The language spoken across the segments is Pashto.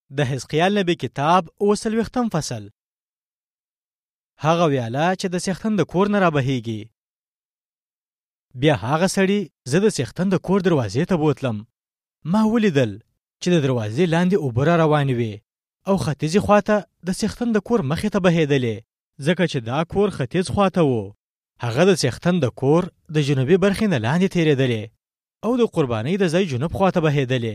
د حزقیال نبی کتاب 40 فصل. هغه ویاله چې د څښتن د کور نه رابهیږي. بیا هغه سړي زه د څښتن د کور دروازې ته بوتلم. ما ولیدل چې د دروازې لاندې اوبه را روانې وې او ختیځې خواته د څښتن د کور مخې ته بهېدلې، ځکه چې دا کور ختیځ خواته و. هغه د څښتن د کور د جنوبي برخې نه لاندې تېرېدلې او د قربانۍ د ځای جنوب خواته بهېدلې.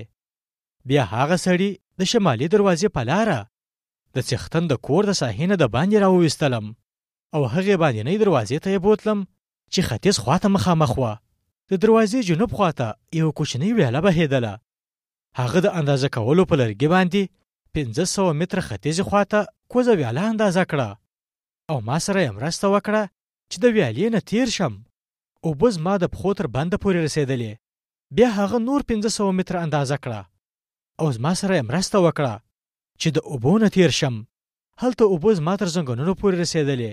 بیا هغه سړي د شمالي دروازې په لاره د څښتن د کور د ساحې نه د باندې راوویستلم او هغې باندنۍ دروازې ته یې بوتلم چې ختیځ خواته مخامخ وه. د دروازې جنوب خواته یو کوچنۍ ویاله بهېدله. هغه د اندازه کولو په لرګي باندې 500 متره ختیځې خواته کوزه ویاله اندازه کړه او ما سره یې مرسته وکړه چې د ویالې نه تیر شم. اوبه زما د پښو تر بنده پورې رسېدلې. بیا هغه نور 500 متره اندازه کړه او زما سره یې مرسته وکړه چې د اوبو نه تیر شم. هلته اوبه زما تر زنګنونو پورې رسېدلې.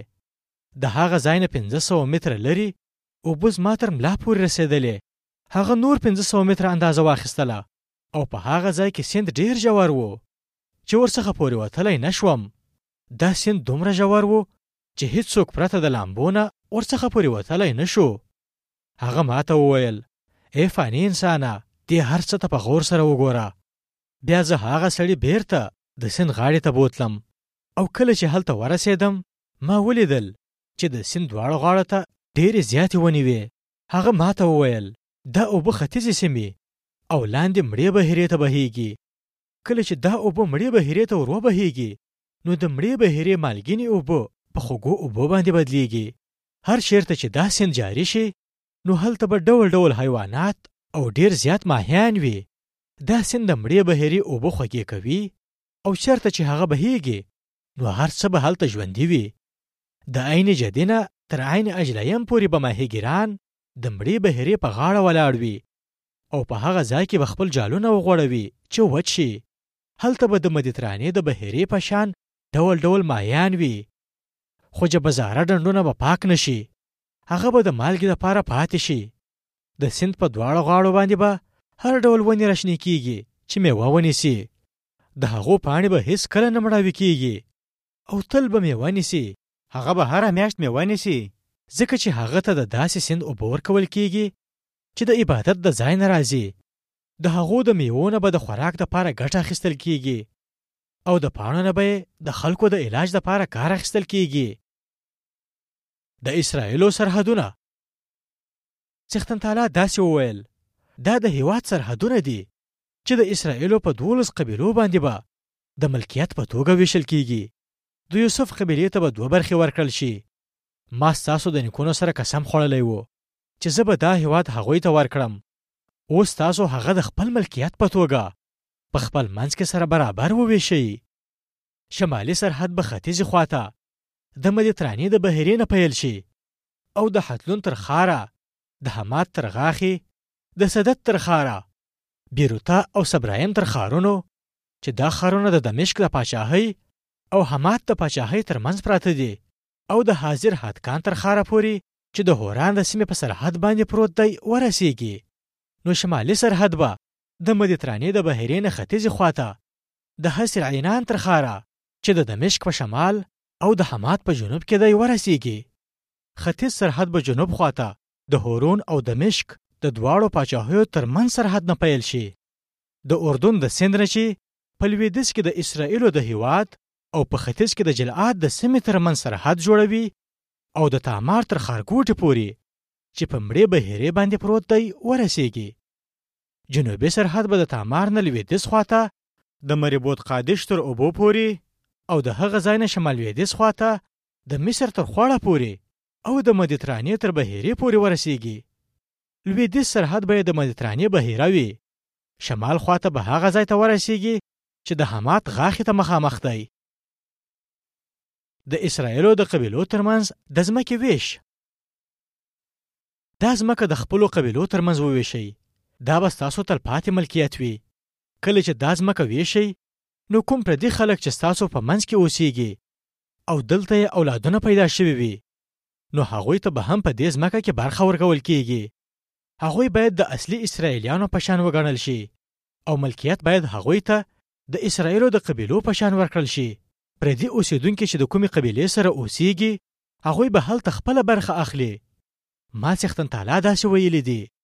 د هغه ځای نه 500 متره لرې اوبه زما تر ملا پورې رسېدلې. هغه نور 500 متره اندازه واخیستله او په هغه ځای کې سیند ډېر ژور و چې ورڅخه پورې وتلی نه شوم. دا سیند دومره ژور و چې هیڅوک پرته د لامبو نه ورڅخه پورې وتلی نه شو. هغه ماته وویل: ای فاني انسانه، دې هر څه ته په غور سره وګوره. بیا زه هغه سړي بیرته د سیند غاړې ته بوتلم او کله چې هلته ورسېدم ما ولیدل چې د سیند دواړو غاړو ته ډېرې زیاتې ونې وې. هغه ماته وویل: دا اوبه ختیځې سیمې او لاندې مړې بحیرې ته بهیږي. کله چې دا اوبه مړې بحیرې ته ور وبهیږي نو د مړې بحیرې مالګینې اوبه په خوږو اوبو باندې بدلیږي. هر چیرته چې دا سیند جاري شي نو هلته به ډول ډول حیوانات او ډېر زیات ماهیان وي. دا سیند د مړې بحیرې اوبه خوږې کوي او چیرته چې هغه بهیږي نو هر څه به هلته ژوندي وي. د عین جدینه تر عین اجلیم پورې به ماهیګیران د مړې بحیرې په غاړه ولاړ وي او په هغه ځای کې به خپل جالونه وغوړوي چې وچ شي. هلته به د مدیترانې د بحیرې په شان ډول ډول ماهیان وي، خو جبزاره ډنډونه به پاک نشي. هغه به د مالګې لپاره پاتې شي. د سیند په دواړو غاړو باندې به هر ډول ونې راشنې کیږي چې میوه ونیسي. د هغو پاڼې به هیڅ کله نه مړاوي کیږي او تل به میوه نیسي. هغه به هره میاشت میوه نیسي، ځکه چې هغه ته د داسې سیند اوبه ورکول کیږي چې د عبادت د ځای نه راځي. د هغو د میوو نه به د خوراک دپاره ګټه اخیستل کیږي او د پاڼو نه به د خلکو د علاج دپاره کار اخیستل کیږي. د اسرائیلو سرحدونه. څښتن تعالی داسې وویل: دا د هیواد سرحدونه دي چې د اسرائیلو په 12 قبیلو باندې به د ملکیت په توګه ویشل کیږي. د یوسف قبیلې ته به 2 برخې ورکړل شي. ما ستاسو د نیکونو سره قسم خوړلی و چې زه به دا هیواد هغوی ته ورکړم. اوس تاسو هغه د خپل ملکیت په توګه په خپل منځ کې سره برابر وویشئ. شمالي سرحد به ختیځې خواته د مدیترانې د بحیرې نه پیل شي او د حتلون تر خاره، د حمات تر غاښې، د سدت تر خاره، بیروتا او سبرایم تر خارونو چې دا خارونه د دمشق د پاچاهۍ او حمات د پاچاهۍ تر منځ پراته دي، او د حاضر حدکان تر خاره پورې چې د هوران د سیمې په سرحد باندې پروت دی ورسیږي. نو شمالي سرحد به د مدیترانې د بحیرې نه ختیځې خواته د حصر عینان تر خاره چې د دمشق په شمال او د حمات په جنوب کې دی ورسیږي. ختیځ سرحد به جنوب خواته د هورون او دمشق د دواړو پاچاهیو تر منځ سرحد نه پیل شي. د اردن د سیند نه چې په لویدیځ کې د اسرائیلو د هیواد او په ختیځ کې د جلعاد د سیمې تر منځ سرحد جوړوي او د تامار تر خارګوټې پورې چې په مړې بحیرې باندې پروت دی ورسیږي. جنوبي سرحد به د تامار نه لویدیځ خواته د مریبوت قادش تر اوبو پورې او د هغه ځای نه شمال لویدیځ خواته د مصر تر خوړه پورې او د مدیترانې تر بحیرې پورې ورسیږي. لویدیځ سرحد به د مدیترانې بحیره وي. شمال خواته به هغه ځای ته ورسیږي چې د حمات غاښې ته مخامخ دی. د اسرائیلو د قبیلو ترمنځ د ځمکې ویش. دا ځمکه د خپلو قبیلو ترمنځ وویشئ. دا به ستاسو تلپاتې ملکیت وي. کله چې دا ځمکه ویشئ نو کوم پردي خلک چې ستاسو په منځ کې اوسیږي او دلته یې اولادونه پیدا شوي وي نو هغوی ته به هم په دې ځمکه کې برخه ورکول کیږي. هغوی باید د اصلي اسرائیلیانو په شان وګڼل شي او ملکیت باید هغوی ته د اسرایلو د قبیلو په شان ورکړل شي. پردي اوسیدونکي چې د کومې قبیلې سره اوسیږي هغوی به هلته خپله برخه اخلي. ما څښتن تعالی داسې ویلي دي